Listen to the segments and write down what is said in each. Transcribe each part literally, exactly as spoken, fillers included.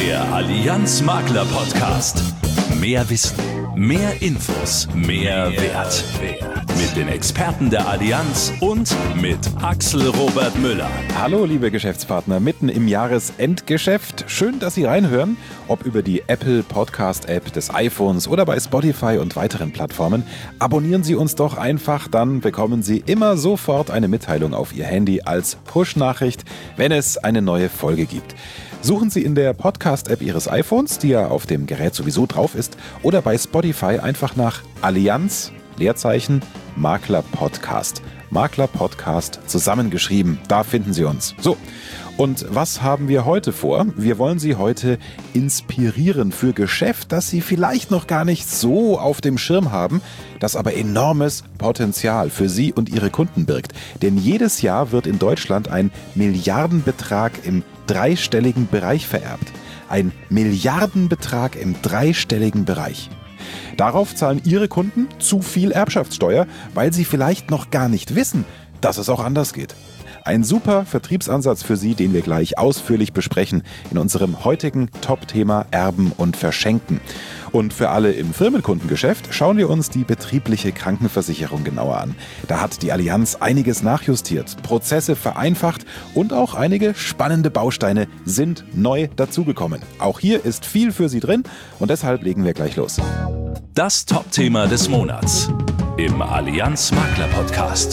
Der Allianz Makler Podcast. Mehr Wissen, mehr Infos, mehr Wert. Mit den Experten der Allianz und mit Axel Robert Müller. Hallo liebe Geschäftspartner, mitten im Jahresendgeschäft. Schön, dass Sie reinhören, ob über die Apple Podcast App des iPhones oder bei Spotify und weiteren Plattformen. Abonnieren Sie uns doch einfach, dann bekommen Sie immer sofort eine Mitteilung auf Ihr Handy als Push-Nachricht, wenn es eine neue Folge gibt. Suchen Sie in der Podcast-App Ihres iPhones, die ja auf dem Gerät sowieso drauf ist, oder bei Spotify einfach nach Allianz, Leerzeichen, Makler Podcast. Makler Podcast zusammengeschrieben, da finden Sie uns. So, und was haben wir heute vor? Wir wollen Sie heute inspirieren für Geschäft, das Sie vielleicht noch gar nicht so auf dem Schirm haben, das aber enormes Potenzial für Sie und Ihre Kunden birgt. Denn jedes Jahr wird in Deutschland ein Milliardenbetrag im dreistelligen Bereich vererbt. Ein Milliardenbetrag im dreistelligen Bereich. Darauf zahlen Ihre Kunden zu viel Erbschaftssteuer, weil sie vielleicht noch gar nicht wissen, dass es auch anders geht. Ein super Vertriebsansatz für Sie, den wir gleich ausführlich besprechen in unserem heutigen Top-Thema Erben und Verschenken. Und für alle im Firmenkundengeschäft schauen wir uns die betriebliche Krankenversicherung genauer an. Da hat die Allianz einiges nachjustiert, Prozesse vereinfacht und auch einige spannende Bausteine sind neu dazugekommen. Auch hier ist viel für Sie drin und deshalb legen wir gleich los. Das Top-Thema des Monats im Allianz Makler Podcast.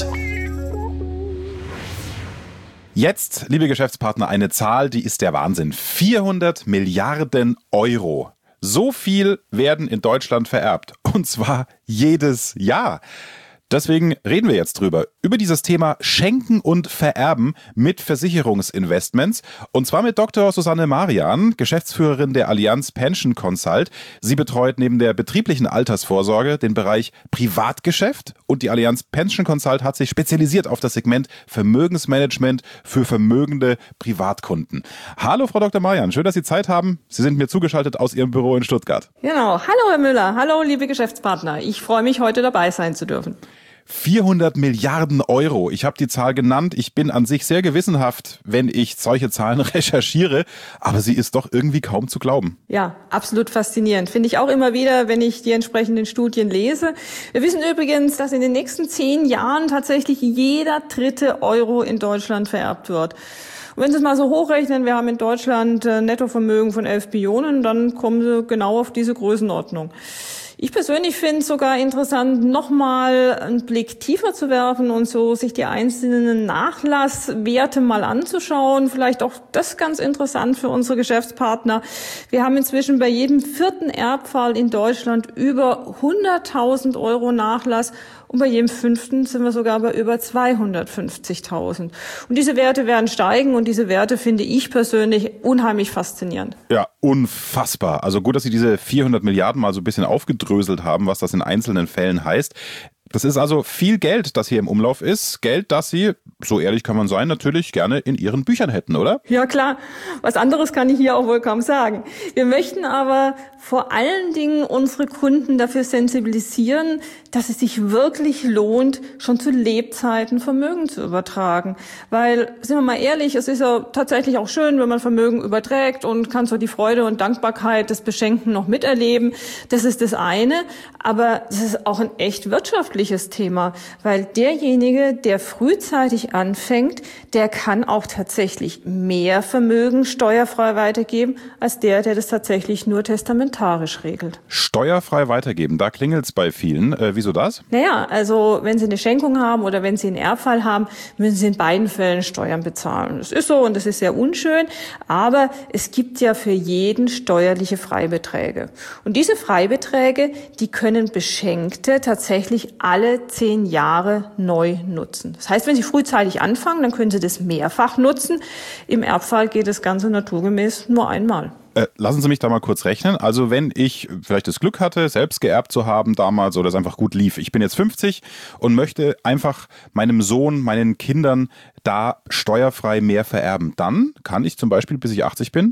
Jetzt, liebe Geschäftspartner, eine Zahl, die ist der Wahnsinn. vierhundert Milliarden Euro. So viel werden in Deutschland vererbt. Und zwar jedes Jahr. Deswegen reden wir jetzt drüber, über dieses Thema Schenken und Vererben mit Versicherungsinvestments. Und zwar mit Doktor Susanne Marian, Geschäftsführerin der Allianz Pension Consult. Sie betreut neben der betrieblichen Altersvorsorge den Bereich Privatgeschäft. Und die Allianz Pension Consult hat sich spezialisiert auf das Segment Vermögensmanagement für vermögende Privatkunden. Hallo Frau Doktor Marian, schön, dass Sie Zeit haben. Sie sind mir zugeschaltet aus Ihrem Büro in Stuttgart. Genau, hallo Herr Müller, hallo liebe Geschäftspartner. Ich freue mich, heute dabei sein zu dürfen. vierhundert Milliarden Euro. Ich habe die Zahl genannt. Ich bin an sich sehr gewissenhaft, wenn ich solche Zahlen recherchiere. Aber sie ist doch irgendwie kaum zu glauben. Ja, absolut faszinierend. Finde ich auch immer wieder, wenn ich die entsprechenden Studien lese. Wir wissen übrigens, dass in den nächsten zehn Jahren tatsächlich jeder dritte Euro in Deutschland vererbt wird. Und wenn Sie es mal so hochrechnen, wir haben in Deutschland ein Nettovermögen von elf Billionen, dann kommen Sie genau auf diese Größenordnung. Ich persönlich finde es sogar interessant, nochmal einen Blick tiefer zu werfen und so sich die einzelnen Nachlasswerte mal anzuschauen. Vielleicht auch das ganz interessant für unsere Geschäftspartner. Wir haben inzwischen bei jedem vierten Erbfall in Deutschland über hunderttausend Euro Nachlass. Und bei jedem fünften sind wir sogar bei über zweihundertfünfzigtausend. Und diese Werte werden steigen und diese Werte finde ich persönlich unheimlich faszinierend. Ja, unfassbar. Also gut, dass Sie diese vierhundert Milliarden mal so ein bisschen aufgedröselt haben, was das in einzelnen Fällen heißt. Das ist also viel Geld, das hier im Umlauf ist. Geld, das Sie, so ehrlich kann man sein, natürlich gerne in Ihren Büchern hätten, oder? Ja klar, was anderes kann ich hier auch wohl kaum sagen. Wir möchten aber vor allen Dingen unsere Kunden dafür sensibilisieren, dass es sich wirklich lohnt, schon zu Lebzeiten Vermögen zu übertragen. Weil, sind wir mal ehrlich, es ist ja tatsächlich auch schön, wenn man Vermögen überträgt und kann so die Freude und Dankbarkeit des Beschenkten noch miterleben. Das ist das eine, aber das ist auch ein echt wirtschaftliches Thema, weil derjenige, der frühzeitig anfängt, der kann auch tatsächlich mehr Vermögen steuerfrei weitergeben, als der, der das tatsächlich nur testamentarisch regelt. Steuerfrei weitergeben, da klingelt's bei vielen. Äh, wieso das? Naja, also wenn Sie eine Schenkung haben oder wenn Sie einen Erbfall haben, müssen Sie in beiden Fällen Steuern bezahlen. Das ist so und das ist sehr unschön, aber es gibt ja für jeden steuerliche Freibeträge. Und diese Freibeträge, die können Beschenkte tatsächlich alle zehn Jahre neu nutzen. Das heißt, wenn Sie frühzeitig anfangen, dann können Sie das mehrfach nutzen. Im Erbfall geht das Ganze naturgemäß nur einmal. Äh, lassen Sie mich da mal kurz rechnen. Also wenn ich vielleicht das Glück hatte, selbst geerbt zu haben damals oder es einfach gut lief. Ich bin jetzt fünfzig und möchte einfach meinem Sohn, meinen Kindern da steuerfrei mehr vererben. Dann kann ich zum Beispiel, bis ich achtzig bin,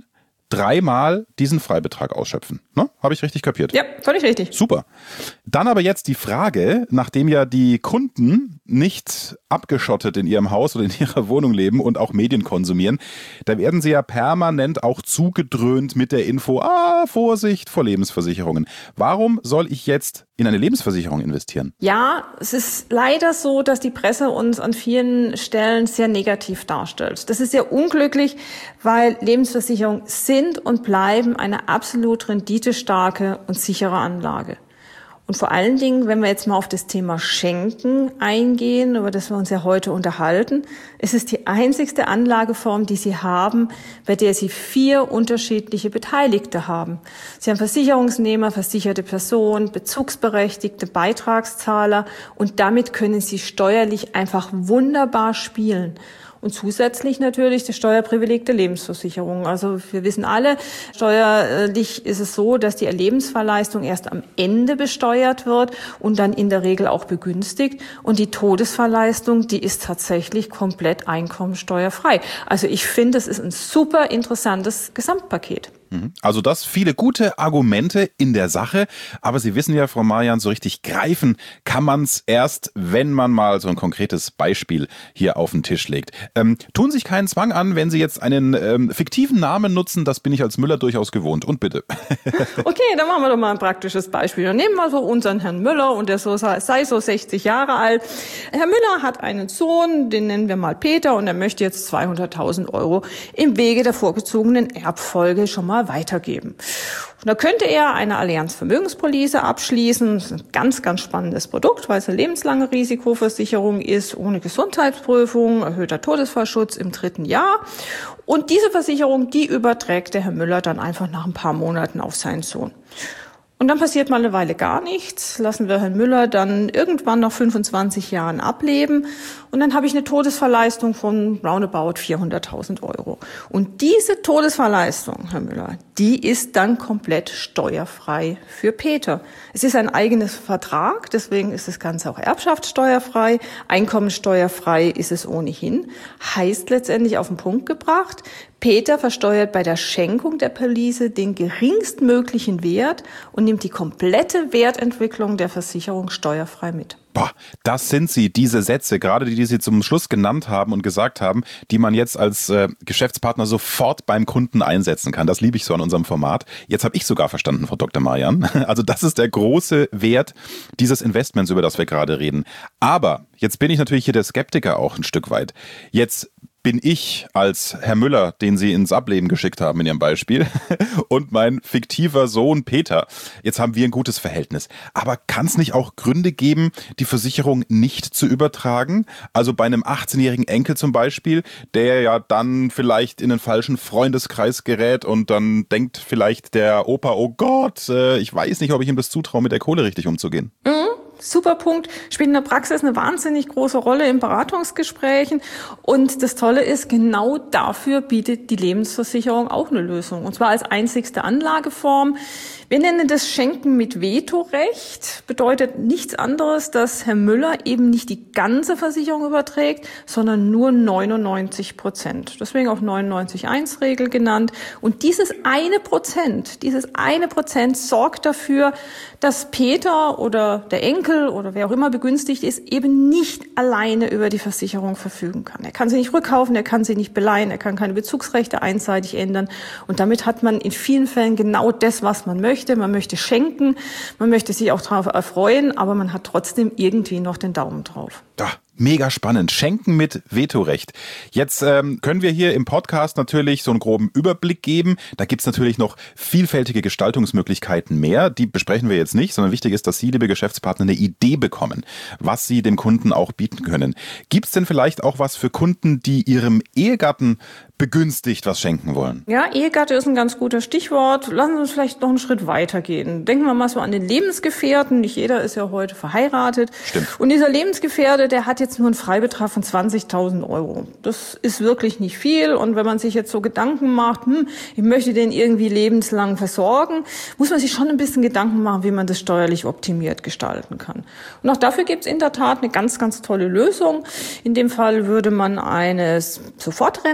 dreimal diesen Freibetrag ausschöpfen. Ne? Habe ich richtig kapiert? Ja, völlig richtig. Super. Dann aber jetzt die Frage, nachdem ja die Kunden nicht abgeschottet in ihrem Haus oder in ihrer Wohnung leben und auch Medien konsumieren, da werden sie ja permanent auch zugedröhnt mit der Info, ah, Vorsicht vor Lebensversicherungen. Warum soll ich jetzt in eine Lebensversicherung investieren? Ja, es ist leider so, dass die Presse uns an vielen Stellen sehr negativ darstellt. Das ist sehr unglücklich, weil Lebensversicherungen sind und bleiben eine absolut renditestarke und sichere Anlage. Und vor allen Dingen, wenn wir jetzt mal auf das Thema Schenken eingehen, über das wir uns ja heute unterhalten, ist es die einzigste Anlageform, die Sie haben, bei der Sie vier unterschiedliche Beteiligte haben. Sie haben Versicherungsnehmer, versicherte Person, Bezugsberechtigte, Beitragszahler und damit können Sie steuerlich einfach wunderbar spielen. Und zusätzlich natürlich das Steuerprivileg der Lebensversicherung. Also wir wissen alle, steuerlich ist es so, dass die Lebensverleistung erst am Ende besteuert wird und dann in der Regel auch begünstigt. Und die Todesverleistung, die ist tatsächlich komplett einkommensteuerfrei. Also ich finde, es ist ein super interessantes Gesamtpaket. Also das viele gute Argumente in der Sache, aber Sie wissen ja, Frau Marjan, so richtig greifen kann man es erst, wenn man mal so ein konkretes Beispiel hier auf den Tisch legt. Ähm, tun sich keinen Zwang an, wenn Sie jetzt einen ähm, fiktiven Namen nutzen, das bin ich als Müller durchaus gewohnt. Und bitte. Okay, dann machen wir doch mal ein praktisches Beispiel. Dann nehmen wir so unseren Herrn Müller und der so, sei so sechzig Jahre alt. Herr Müller hat einen Sohn, den nennen wir mal Peter und er möchte jetzt zweihunderttausend Euro im Wege der vorgezogenen Erbfolge schon mal weitergeben. Und da könnte er eine Allianz Vermögenspolice abschließen. Das ist ein ganz, ganz spannendes Produkt, weil es eine lebenslange Risikoversicherung ist, ohne Gesundheitsprüfung, erhöhter Todesfallschutz im dritten Jahr. Und diese Versicherung, die überträgt der Herr Müller dann einfach nach ein paar Monaten auf seinen Sohn. Und dann passiert mal eine Weile gar nichts, lassen wir Herrn Müller dann irgendwann nach fünfundzwanzig Jahren ableben und dann habe ich eine Todesverleistung von roundabout vierhunderttausend Euro. Und diese Todesverleistung, Herr Müller, die ist dann komplett steuerfrei für Peter. Es ist ein eigenes Vertrag, deswegen ist das Ganze auch erbschaftssteuerfrei, einkommensteuerfrei ist es ohnehin. Heißt letztendlich auf den Punkt gebracht, Peter versteuert bei der Schenkung der Police den geringstmöglichen Wert und nimmt die komplette Wertentwicklung der Versicherung steuerfrei mit. Boah, das sind sie, diese Sätze, gerade die, die Sie zum Schluss genannt haben und gesagt haben, die man jetzt als äh, Geschäftspartner sofort beim Kunden einsetzen kann. Das liebe ich so an unserem Format. Jetzt habe ich sogar verstanden, Frau Doktor Marjan. Also das ist der große Wert dieses Investments, über das wir gerade reden. Aber jetzt bin ich natürlich hier der Skeptiker auch ein Stück weit. Jetzt bin ich als Herr Müller, den Sie ins Ableben geschickt haben in Ihrem Beispiel, und mein fiktiver Sohn Peter. Jetzt haben wir ein gutes Verhältnis. Aber kann es nicht auch Gründe geben, die Versicherung nicht zu übertragen? Also bei einem achtzehnjährigen Enkel zum Beispiel, der ja dann vielleicht in einen falschen Freundeskreis gerät und dann denkt vielleicht der Opa, oh Gott, äh, ich weiß nicht, ob ich ihm das zutraue, mit der Kohle richtig umzugehen. Mhm. Super Punkt, spielt in der Praxis eine wahnsinnig große Rolle in Beratungsgesprächen und das Tolle ist, genau dafür bietet die Lebensversicherung auch eine Lösung und zwar als einzigste Anlageform. Wir nennen das Schenken mit Vetorecht, bedeutet nichts anderes, dass Herr Müller eben nicht die ganze Versicherung überträgt, sondern nur neunundneunzig Prozent. Deswegen auch neunundneunzig Komma eins Regel genannt. Und dieses eine Prozent, dieses eine Prozent sorgt dafür, dass Peter oder der Enkel oder wer auch immer begünstigt ist, eben nicht alleine über die Versicherung verfügen kann. Er kann sie nicht rückkaufen, er kann sie nicht beleihen, er kann keine Bezugsrechte einseitig ändern. Und damit hat man in vielen Fällen genau das, was man möchte. Man möchte schenken, man möchte sich auch darauf erfreuen, aber man hat trotzdem irgendwie noch den Daumen drauf. Ja, mega spannend. Schenken mit Vetorecht. Jetzt ähm, können wir hier im Podcast natürlich so einen groben Überblick geben. Da gibt's natürlich noch vielfältige Gestaltungsmöglichkeiten mehr. Die besprechen wir jetzt nicht, sondern wichtig ist, dass Sie, liebe Geschäftspartner, eine Idee bekommen, was Sie dem Kunden auch bieten können. Gibt's denn vielleicht auch was für Kunden, die ihrem Ehegatten begünstigt was schenken wollen? Ja, Ehegatte ist ein ganz guter Stichwort. Lassen Sie uns vielleicht noch einen Schritt weitergehen. Denken wir mal so an den Lebensgefährten. Nicht jeder ist ja heute verheiratet. Stimmt. Und dieser Lebensgefährte, der hat jetzt nur einen Freibetrag von zwanzigtausend Euro. Das ist wirklich nicht viel. Und wenn man sich jetzt so Gedanken macht, hm, ich möchte den irgendwie lebenslang versorgen, muss man sich schon ein bisschen Gedanken machen, wie man das steuerlich optimiert gestalten kann. Und auch dafür gibt es in der Tat eine ganz, ganz tolle Lösung. In dem Fall würde man eine Sofortrente abschließen.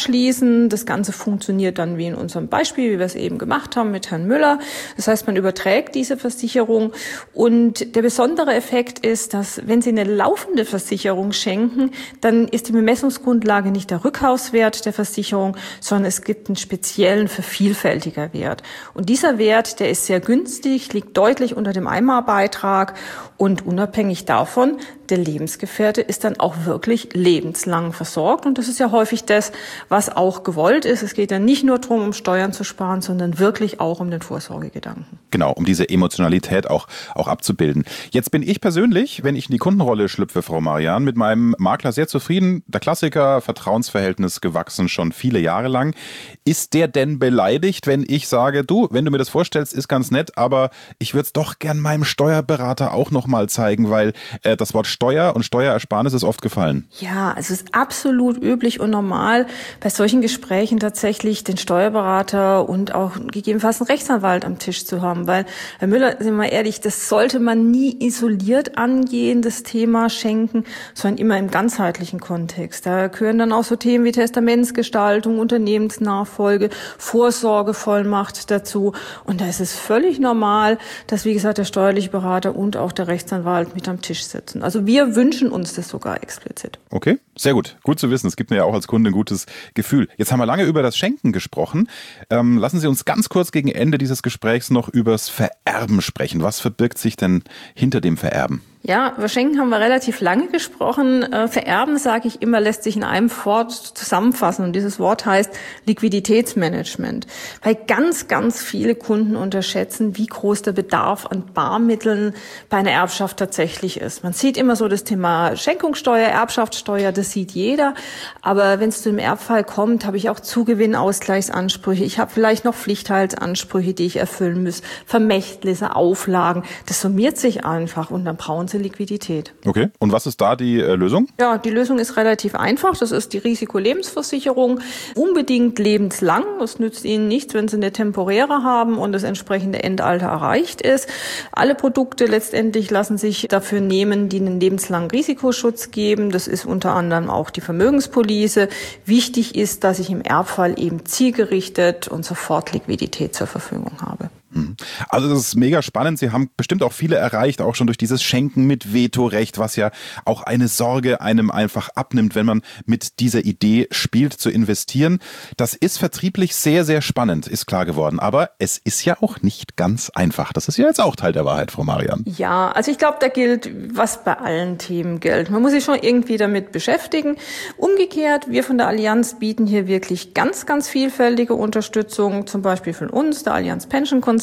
abschließen. Das Ganze funktioniert dann wie in unserem Beispiel, wie wir es eben gemacht haben mit Herrn Müller. Das heißt, man überträgt diese Versicherung. Und der besondere Effekt ist, dass wenn Sie eine laufende Versicherung schenken, dann ist die Bemessungsgrundlage nicht der Rückkaufswert der Versicherung, sondern es gibt einen speziellen Vervielfältigerwert. Und dieser Wert, der ist sehr günstig, liegt deutlich unter dem Einmalbeitrag und unabhängig davon, der Lebensgefährte ist dann auch wirklich lebenslang versorgt. Und das ist ja häufig das, was auch gewollt ist. Es geht ja nicht nur darum, um Steuern zu sparen, sondern wirklich auch um den Vorsorgegedanken. Genau, um diese Emotionalität auch, auch abzubilden. Jetzt bin ich persönlich, wenn ich in die Kundenrolle schlüpfe, Frau Marian, mit meinem Makler sehr zufrieden. Der Klassiker, Vertrauensverhältnis gewachsen schon viele Jahre lang. Ist der denn beleidigt, wenn ich sage, du, wenn du mir das vorstellst, ist ganz nett, aber ich würde es doch gern meinem Steuerberater auch noch mal zeigen, weil äh, das Wort Steuer und Steuerersparnis ist oft gefallen. Ja, es ist absolut üblich und normal, bei solchen Gesprächen tatsächlich den Steuerberater und auch gegebenenfalls einen Rechtsanwalt am Tisch zu haben, weil, Herr Müller, sind wir mal ehrlich, das sollte man nie isoliert angehen, das Thema Schenken, sondern immer im ganzheitlichen Kontext. Da gehören dann auch so Themen wie Testamentsgestaltung, Unternehmensnachfolge, Vorsorgevollmacht dazu. Und da ist es völlig normal, dass, wie gesagt, der steuerliche Berater und auch der Rechtsanwalt mit am Tisch sitzen. Also wir wünschen uns das sogar explizit. Okay, sehr gut. Gut zu wissen. Es gibt mir ja auch als Kunde ein gutes Gefühl. Jetzt haben wir lange über das Schenken gesprochen. Ähm, lassen Sie uns ganz kurz gegen Ende dieses Gesprächs noch übers Vererben sprechen. Was verbirgt sich denn hinter dem Vererben? Ja, über Schenken haben wir relativ lange gesprochen. Äh, Vererben, sage ich immer, lässt sich in einem Wort zusammenfassen. Und dieses Wort heißt Liquiditätsmanagement. Weil ganz, ganz viele Kunden unterschätzen, wie groß der Bedarf an Barmitteln bei einer Erbschaft tatsächlich ist. Man sieht immer so das Thema Schenkungssteuer, Erbschaftssteuer, das sieht jeder. Aber wenn es zu einem Erbfall kommt, habe ich auch Zugewinnausgleichsansprüche. Ich habe vielleicht noch Pflichtteilsansprüche, die ich erfüllen muss, Vermächtnisse, Auflagen. Das summiert sich einfach und dann brauchen Sie Liquidität. Okay, und was ist da die äh, Lösung? Ja, die Lösung ist relativ einfach. Das ist die Risikolebensversicherung. Unbedingt lebenslang. Es nützt Ihnen nichts, wenn Sie eine temporäre haben und das entsprechende Endalter erreicht ist. Alle Produkte letztendlich lassen sich dafür nehmen, die einen lebenslangen Risikoschutz geben. Das ist unter anderem auch die Vermögenspolice. Wichtig ist, dass ich im Erbfall eben zielgerichtet und sofort Liquidität zur Verfügung habe. Also das ist mega spannend. Sie haben bestimmt auch viele erreicht, auch schon durch dieses Schenken mit Vetorecht, was ja auch eine Sorge einem einfach abnimmt, wenn man mit dieser Idee spielt, zu investieren. Das ist vertrieblich sehr, sehr spannend, ist klar geworden. Aber es ist ja auch nicht ganz einfach. Das ist ja jetzt auch Teil der Wahrheit, Frau Marian. Ja, also ich glaube, da gilt, was bei allen Themen gilt. Man muss sich schon irgendwie damit beschäftigen. Umgekehrt, wir von der Allianz bieten hier wirklich ganz, ganz vielfältige Unterstützung, zum Beispiel von uns, der Allianz Pension Consult.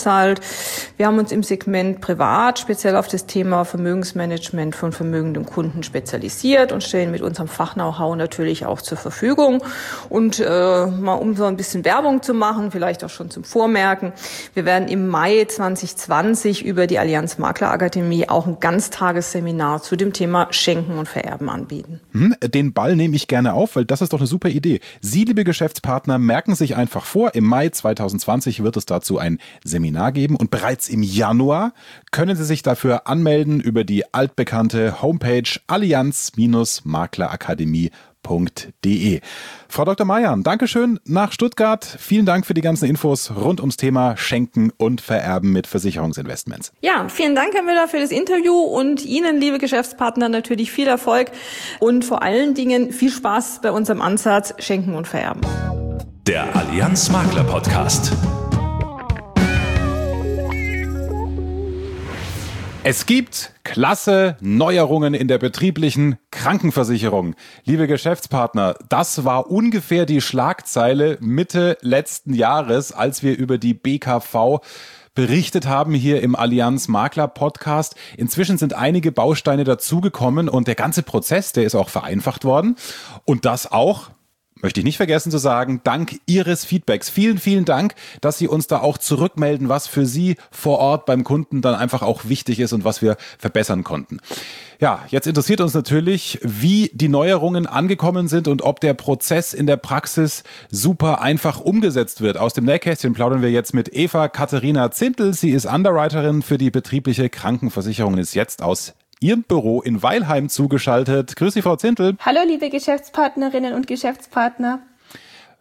Wir haben uns im Segment Privat speziell auf das Thema Vermögensmanagement von vermögenden Kunden spezialisiert und stellen mit unserem Fach-Know-how natürlich auch zur Verfügung. Und äh, mal um so ein bisschen Werbung zu machen, vielleicht auch schon zum Vormerken, wir werden im Mai zwanzig zwanzig über die Allianz Maklerakademie auch ein Ganztagesseminar zu dem Thema Schenken und Vererben anbieten. Den Ball nehme ich gerne auf, weil das ist doch eine super Idee. Sie, liebe Geschäftspartner, merken sich einfach vor, im Mai zwanzig zwanzig wird es dazu ein Seminar geben und bereits im Januar können Sie sich dafür anmelden über die altbekannte Homepage allianz maklerakademie punkt de. Frau Doktor Marian, Dankeschön nach Stuttgart. Vielen Dank für die ganzen Infos rund ums Thema Schenken und Vererben mit Versicherungsinvestments. Ja, vielen Dank, Herr Müller, für das Interview und Ihnen, liebe Geschäftspartner, natürlich viel Erfolg und vor allen Dingen viel Spaß bei unserem Ansatz Schenken und Vererben. Der Allianz Makler Podcast. Es gibt klasse Neuerungen in der betrieblichen Krankenversicherung. Liebe Geschäftspartner, das war ungefähr die Schlagzeile Mitte letzten Jahres, als wir über die B K V berichtet haben hier im Allianz Makler Podcast. Inzwischen sind einige Bausteine dazugekommen und der ganze Prozess, der ist auch vereinfacht worden. Und das auch, möchte ich nicht vergessen zu sagen, dank Ihres Feedbacks. Vielen, vielen Dank, dass Sie uns da auch zurückmelden, was für Sie vor Ort beim Kunden dann einfach auch wichtig ist und was wir verbessern konnten. Ja, jetzt interessiert uns natürlich, wie die Neuerungen angekommen sind und ob der Prozess in der Praxis super einfach umgesetzt wird. Aus dem Nähkästchen plaudern wir jetzt mit Eva Katharina Zintel. Sie ist Underwriterin für die betriebliche Krankenversicherung und ist jetzt aus Ihrem Büro in Weilheim zugeschaltet. Grüß Sie, Frau Zintel. Hallo, liebe Geschäftspartnerinnen und Geschäftspartner.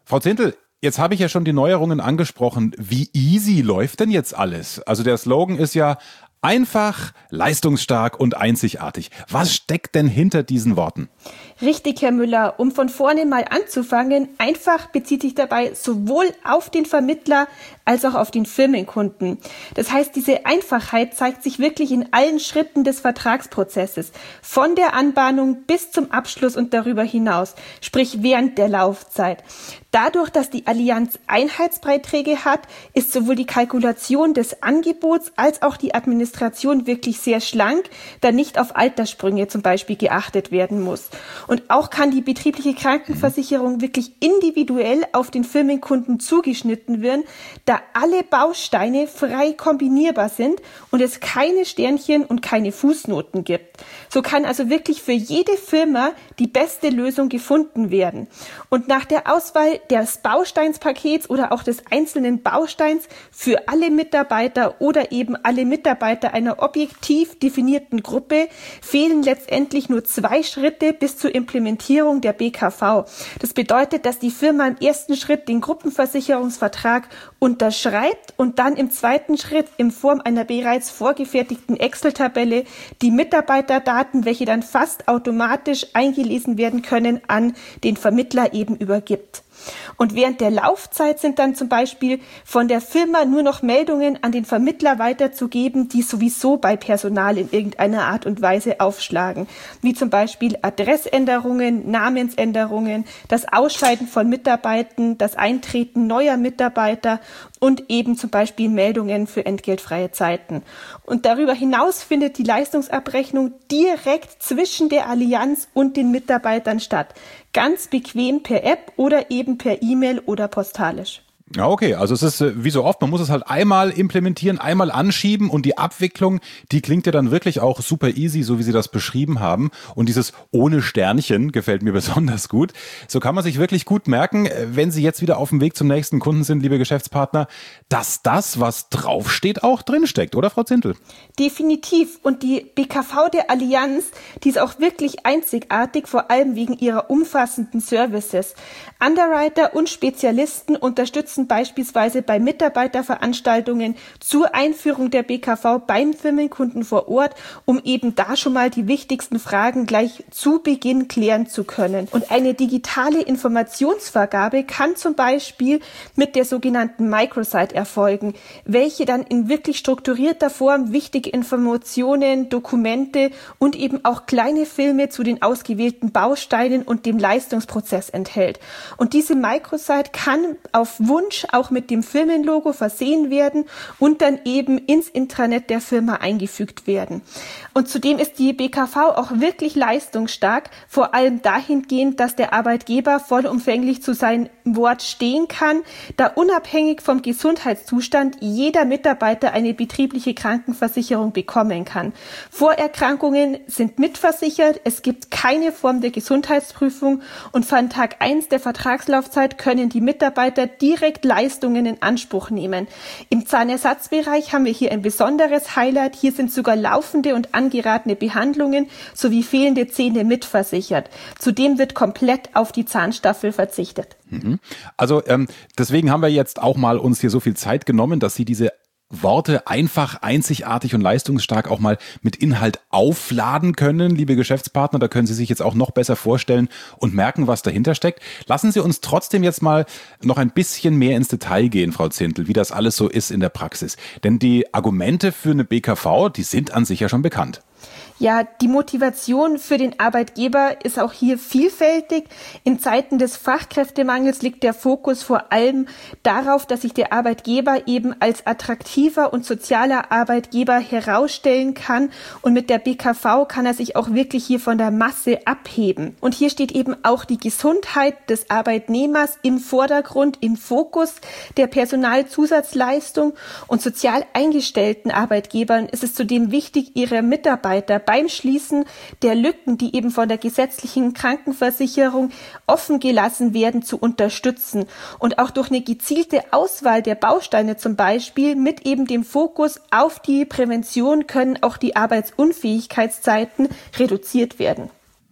Frau Zindel, jetzt habe ich ja schon die Neuerungen angesprochen. Wie easy läuft denn jetzt alles? Also der Slogan ist ja einfach, leistungsstark und einzigartig. Was steckt denn hinter diesen Worten? Richtig, Herr Müller. Um von vorne mal anzufangen, einfach bezieht sich dabei sowohl auf den Vermittler als auch auf den Firmenkunden. Das heißt, diese Einfachheit zeigt sich wirklich in allen Schritten des Vertragsprozesses, von der Anbahnung bis zum Abschluss und darüber hinaus, sprich während der Laufzeit. Dadurch, dass die Allianz Einheitsbeiträge hat, ist sowohl die Kalkulation des Angebots als auch die Administration wirklich sehr schlank, da nicht auf Alterssprünge zum Beispiel geachtet werden muss. Und auch kann die betriebliche Krankenversicherung wirklich individuell auf den Firmenkunden zugeschnitten werden, da alle Bausteine frei kombinierbar sind und es keine Sternchen und keine Fußnoten gibt. So kann also wirklich für jede Firma die beste Lösung gefunden werden. Und nach der Auswahl des Bausteinspakets oder auch des einzelnen Bausteins für alle Mitarbeiter oder eben alle Mitarbeiter einer objektiv definierten Gruppe fehlen letztendlich nur zwei Schritte bis zur Implementierung der B K V. Das bedeutet, dass die Firma im ersten Schritt den Gruppenversicherungsvertrag unterschreibt und dann im zweiten Schritt in Form einer bereits vorgefertigten Excel-Tabelle die Mitarbeiterdaten, welche dann fast automatisch eingelesen werden können, an den Vermittler eben übergibt. Und während der Laufzeit sind dann zum Beispiel von der Firma nur noch Meldungen an den Vermittler weiterzugeben, die sowieso bei Personal in irgendeiner Art und Weise aufschlagen, wie zum Beispiel Adressänderungen, Namensänderungen, das Ausscheiden von Mitarbeitern, das Eintreten neuer Mitarbeiter und eben zum Beispiel Meldungen für entgeltfreie Zeiten. Und darüber hinaus findet die Leistungsabrechnung direkt zwischen der Allianz und den Mitarbeitern statt. Ganz bequem per App oder eben per E-Mail oder postalisch. Ja, okay, also es ist äh, wie so oft, man muss es halt einmal implementieren, einmal anschieben und die Abwicklung, die klingt ja dann wirklich auch super easy, so wie Sie das beschrieben haben. Und dieses ohne Sternchen gefällt mir besonders gut. So kann man sich wirklich gut merken, wenn Sie jetzt wieder auf dem Weg zum nächsten Kunden sind, liebe Geschäftspartner, dass das, was draufsteht, auch drinsteckt, oder Frau Zindel? Definitiv. Und die B K V der Allianz, die ist auch wirklich einzigartig, vor allem wegen ihrer umfassenden Services. Underwriter und Spezialisten unterstützen beispielsweise bei Mitarbeiterveranstaltungen zur Einführung der B K V beim Firmenkunden vor Ort, um eben da schon mal die wichtigsten Fragen gleich zu Beginn klären zu können. Und eine digitale Informationsvergabe kann zum Beispiel mit der sogenannten Microsite erfolgen, welche dann in wirklich strukturierter Form wichtige Informationen, Dokumente und eben auch kleine Filme zu den ausgewählten Bausteinen und dem Leistungsprozess enthält. Und diese Microsite kann auf Wunsch auch mit dem Firmenlogo versehen werden und dann eben ins Intranet der Firma eingefügt werden. Und zudem ist die B K V auch wirklich leistungsstark, vor allem dahingehend, dass der Arbeitgeber vollumfänglich zu seinem Wort stehen kann, da unabhängig vom Gesundheitszustand jeder Mitarbeiter eine betriebliche Krankenversicherung bekommen kann. Vorerkrankungen sind mitversichert, es gibt keine Form der Gesundheitsprüfung und von Tag eins der Vertragslaufzeit können die Mitarbeiter direkt Leistungen in Anspruch nehmen. Im Zahnersatzbereich haben wir hier ein besonderes Highlight. Hier sind sogar laufende und angeratene Behandlungen sowie fehlende Zähne mitversichert. Zudem wird komplett auf die Zahnstaffel verzichtet. Also ähm, deswegen haben wir jetzt auch mal uns hier so viel Zeit genommen, dass Sie diese Worte einfach, einzigartig und leistungsstark auch mal mit Inhalt aufladen können, liebe Geschäftspartner. Da können Sie sich jetzt auch noch besser vorstellen und merken, was dahinter steckt. Lassen Sie uns trotzdem jetzt mal noch ein bisschen mehr ins Detail gehen, Frau Zindel, wie das alles so ist in der Praxis. Denn die Argumente für eine B K V, die sind an sich ja schon bekannt. Ja, die Motivation für den Arbeitgeber ist auch hier vielfältig. In Zeiten des Fachkräftemangels liegt der Fokus vor allem darauf, dass sich der Arbeitgeber eben als attraktiver und sozialer Arbeitgeber herausstellen kann. Und mit der B K V kann er sich auch wirklich hier von der Masse abheben. Und hier steht eben auch die Gesundheit des Arbeitnehmers im Vordergrund, im Fokus der Personalzusatzleistung. Und sozial eingestellten Arbeitgebern ist es zudem wichtig, ihre Mitarbeiter beim Schließen der Lücken, die eben von der gesetzlichen Krankenversicherung offen gelassen werden, zu unterstützen. Und auch durch eine gezielte Auswahl der Bausteine zum Beispiel mit eben dem Fokus auf die Prävention können auch die Arbeitsunfähigkeitszeiten reduziert werden.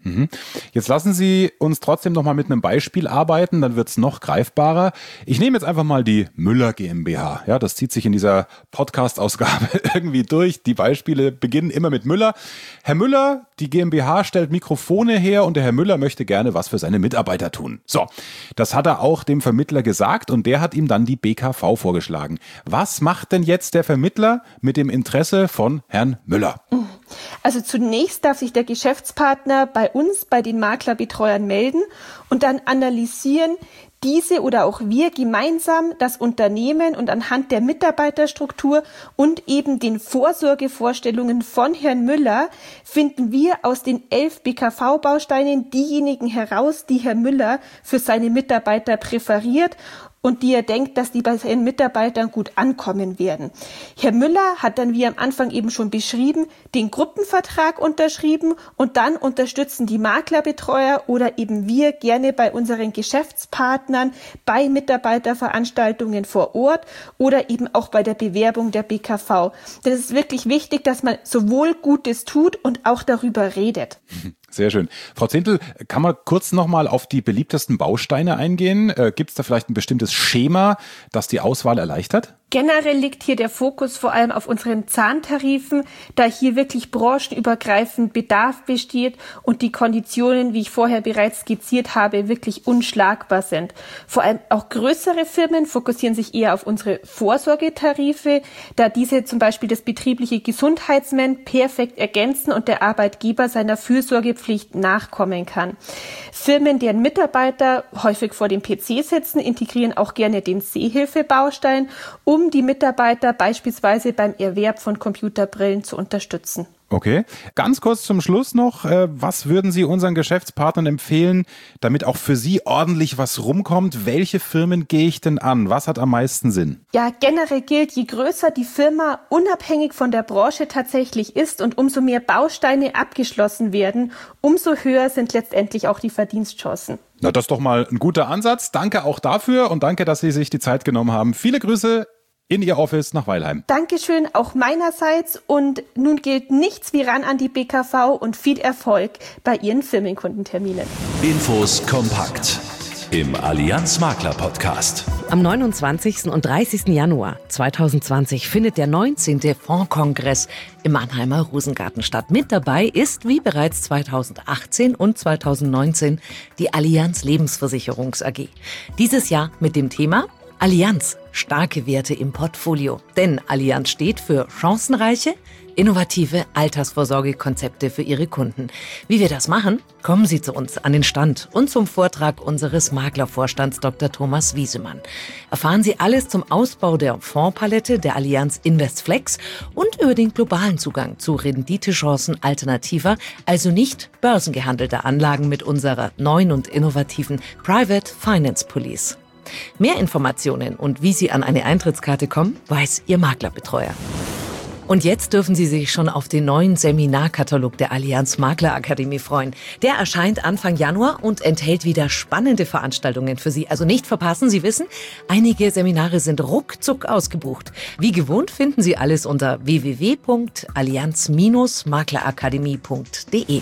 Mhm. Jetzt lassen Sie uns trotzdem noch mal mit einem Beispiel arbeiten, dann wird es noch greifbarer. Ich nehme jetzt einfach mal die Müller GmbH. Ja, das zieht sich in dieser Podcast-Ausgabe irgendwie durch. Die Beispiele beginnen immer mit Müller. Herr Müller, die GmbH stellt Mikrofone her und der Herr Müller möchte gerne was für seine Mitarbeiter tun. So, das hat er auch dem Vermittler gesagt und der hat ihm dann die B K V vorgeschlagen. Was macht denn jetzt der Vermittler mit dem Interesse von Herrn Müller? Also zunächst darf sich der Geschäftspartner bei uns, bei den Maklerbetreuern melden und dann analysieren diese oder auch wir gemeinsam das Unternehmen und anhand der Mitarbeiterstruktur und eben den Vorsorgevorstellungen von Herrn Müller finden wir aus den elf B K V-Bausteinen diejenigen heraus, die Herr Müller für seine Mitarbeiter präferiert und die er denkt, dass die bei seinen Mitarbeitern gut ankommen werden. Herr Müller hat dann, wie am Anfang eben schon beschrieben, den Gruppenvertrag unterschrieben und dann unterstützen die Maklerbetreuer oder eben wir gerne bei unseren Geschäftspartnern bei Mitarbeiterveranstaltungen vor Ort oder eben auch bei der Bewerbung der B K V. Denn es ist wirklich wichtig, dass man sowohl Gutes tut und auch darüber redet. Sehr schön. Frau Zintel, kann man kurz nochmal auf die beliebtesten Bausteine eingehen? Äh, Gibt es da vielleicht ein bestimmtes Schema, das die Auswahl erleichtert? Generell liegt hier der Fokus vor allem auf unseren Zahntarifen, da hier wirklich branchenübergreifend Bedarf besteht und die Konditionen, wie ich vorher bereits skizziert habe, wirklich unschlagbar sind. Vor allem auch größere Firmen fokussieren sich eher auf unsere Vorsorgetarife, da diese zum Beispiel das betriebliche Gesundheitsmanagement perfekt ergänzen und der Arbeitgeber seiner Fürsorgepflicht nachkommen kann. Firmen, deren Mitarbeiter häufig vor dem P C sitzen, integrieren auch gerne den Sehhilfebaustein, um die Mitarbeiter beispielsweise beim Erwerb von Computerbrillen zu unterstützen. Okay. Ganz kurz zum Schluss noch, äh, was würden Sie unseren Geschäftspartnern empfehlen, damit auch für Sie ordentlich was rumkommt? Welche Firmen gehe ich denn an? Was hat am meisten Sinn? Ja, generell gilt, je größer die Firma unabhängig von der Branche tatsächlich ist und umso mehr Bausteine abgeschlossen werden, umso höher sind letztendlich auch die Verdienstchancen. Na, das ist doch mal ein guter Ansatz. Danke auch dafür und danke, dass Sie sich die Zeit genommen haben. Viele Grüße in Ihr Office nach Weilheim. Dankeschön, auch meinerseits. Und nun gilt nichts wie ran an die B K V und viel Erfolg bei Ihren Firmenkundenterminen. Infos kompakt im Allianz Makler Podcast. Am neunundzwanzigsten und dreißigsten Januar zweitausendzwanzig findet der neunzehnte Fondskongress im Mannheimer Rosengarten statt. Mit dabei ist, wie bereits zweitausendachtzehn und zweitausendneunzehn, die Allianz Lebensversicherungs A G. Dieses Jahr mit dem Thema Allianz, starke Werte im Portfolio. Denn Allianz steht für chancenreiche, innovative Altersvorsorgekonzepte für ihre Kunden. Wie wir das machen? Kommen Sie zu uns an den Stand und zum Vortrag unseres Maklervorstands Doktor Thomas Wiesemann. Erfahren Sie alles zum Ausbau der Fondspalette der Allianz Investflex und über den globalen Zugang zu Renditechancen alternativer, also nicht börsengehandelter Anlagen mit unserer neuen und innovativen Private Finance Police. Mehr Informationen und wie Sie an eine Eintrittskarte kommen, weiß Ihr Maklerbetreuer. Und jetzt dürfen Sie sich schon auf den neuen Seminarkatalog der Allianz Maklerakademie freuen. Der erscheint Anfang Januar und enthält wieder spannende Veranstaltungen für Sie. Also nicht verpassen, Sie wissen, einige Seminare sind ruckzuck ausgebucht. Wie gewohnt finden Sie alles unter w w w punkt allianz maklerakademie punkt d e.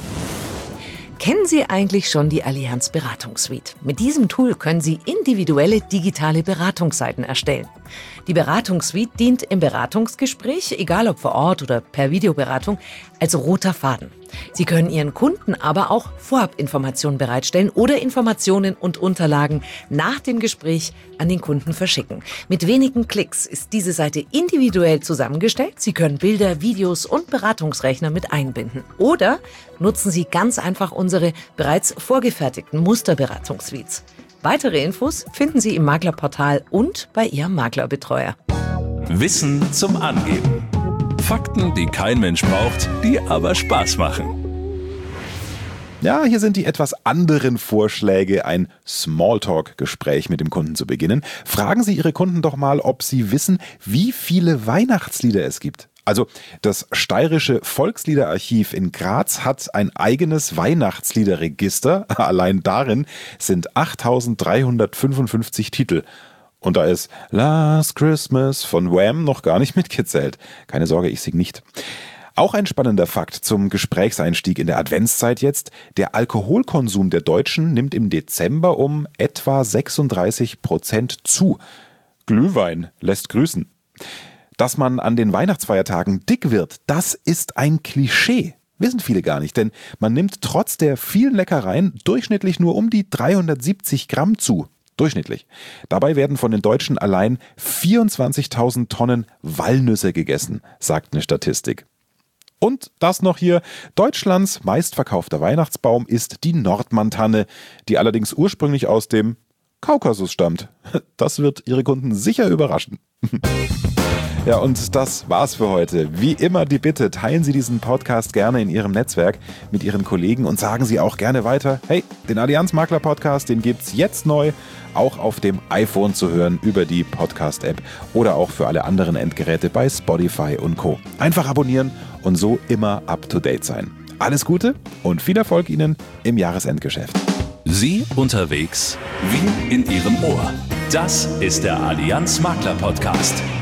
Kennen Sie eigentlich schon die Allianz Beratungssuite? Mit diesem Tool können Sie individuelle digitale Beratungsseiten erstellen. Die Beratungssuite dient im Beratungsgespräch, egal ob vor Ort oder per Videoberatung, als roter Faden. Sie können Ihren Kunden aber auch Vorabinformationen bereitstellen oder Informationen und Unterlagen nach dem Gespräch an den Kunden verschicken. Mit wenigen Klicks ist diese Seite individuell zusammengestellt. Sie können Bilder, Videos und Beratungsrechner mit einbinden. Oder nutzen Sie ganz einfach unsere bereits vorgefertigten Musterberatungssuites. Weitere Infos finden Sie im Maklerportal und bei Ihrem Maklerbetreuer. Wissen zum Angeben. Fakten, die kein Mensch braucht, die aber Spaß machen. Ja, hier sind die etwas anderen Vorschläge, ein Smalltalk-Gespräch mit dem Kunden zu beginnen. Fragen Sie Ihre Kunden doch mal, ob sie wissen, wie viele Weihnachtslieder es gibt. Also das Steirische Volksliederarchiv in Graz hat ein eigenes Weihnachtsliederregister. Allein darin sind achttausenddreihundertfünfundfünfzig Titel. Und da ist Last Christmas von Wham noch gar nicht mitgezählt. Keine Sorge, ich singe nicht. Auch ein spannender Fakt zum Gesprächseinstieg in der Adventszeit jetzt. Der Alkoholkonsum der Deutschen nimmt im Dezember um etwa sechsunddreißig Prozent zu. Glühwein lässt grüßen. Dass man an den Weihnachtsfeiertagen dick wird, das ist ein Klischee. Wissen viele gar nicht, denn man nimmt trotz der vielen Leckereien durchschnittlich nur um die dreihundertsiebzig Gramm zu. Durchschnittlich. Dabei werden von den Deutschen allein vierundzwanzigtausend Tonnen Walnüsse gegessen, sagt eine Statistik. Und das noch hier, Deutschlands meistverkaufter Weihnachtsbaum ist die Nordmann-Tanne, die allerdings ursprünglich aus dem Kaukasus stammt. Das wird Ihre Kunden sicher überraschen. Ja, und das war's für heute. Wie immer die Bitte, teilen Sie diesen Podcast gerne in Ihrem Netzwerk mit Ihren Kollegen und sagen Sie auch gerne weiter, hey, den Allianz Makler Podcast, den gibt's jetzt neu, auch auf dem iPhone zu hören über die Podcast-App oder auch für alle anderen Endgeräte bei Spotify und Co. Einfach abonnieren und so immer up to date sein. Alles Gute und viel Erfolg Ihnen im Jahresendgeschäft. Sie unterwegs wie in Ihrem Ohr. Das ist der Allianz Makler Podcast.